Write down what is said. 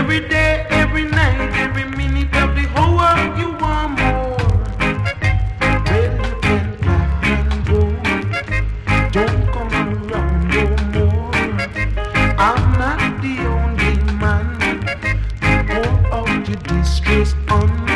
Every day, every night, every minute of the hour, you want more. Well, you can pack and go. Don't come around no more. I'm not the only man to pour out your distress on.